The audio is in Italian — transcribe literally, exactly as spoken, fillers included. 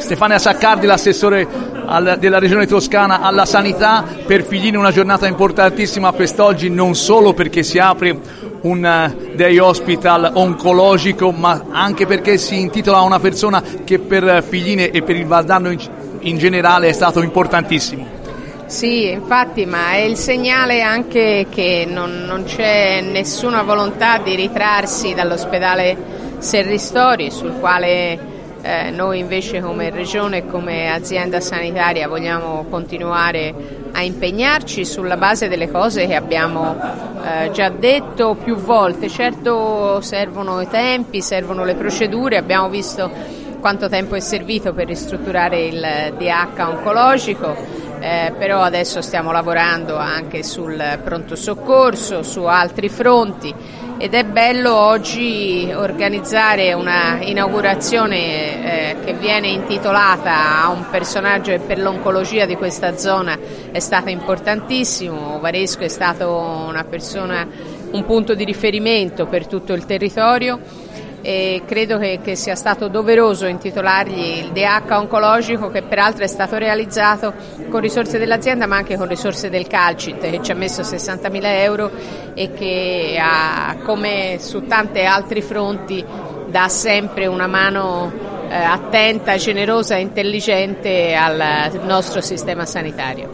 Stefania Saccardi, l'assessore al, della Regione Toscana alla sanità. Per Figline una giornata importantissima quest'oggi, non solo perché si apre un uh, day hospital oncologico, ma anche perché si intitola a una persona che per Figline e per il Valdarno in, in generale è stato importantissimo. Sì, infatti, ma è il segnale anche che non, non c'è nessuna volontà di ritrarsi dall'ospedale Serristori, sul quale eh, noi invece come Regione e come azienda sanitaria vogliamo continuare a impegnarci sulla base delle cose che abbiamo eh, già detto più volte. Certo, servono i tempi, servono le procedure, abbiamo visto quanto tempo è servito per ristrutturare il D H oncologico. Eh, però adesso stiamo lavorando anche sul pronto soccorso, su altri fronti, ed è bello oggi organizzare una inaugurazione eh, che viene intitolata a un personaggio che per l'oncologia di questa zona è stato importantissimo. Varesco è stato una persona, un punto di riferimento per tutto il territorio, e credo che, che sia stato doveroso intitolargli il D H oncologico, che peraltro è stato realizzato con risorse dell'azienda ma anche con risorse del Calcit, che ci ha messo sessantamila euro e che ha, come su tanti altri fronti, dà sempre una mano eh, attenta, generosa e intelligente al nostro sistema sanitario.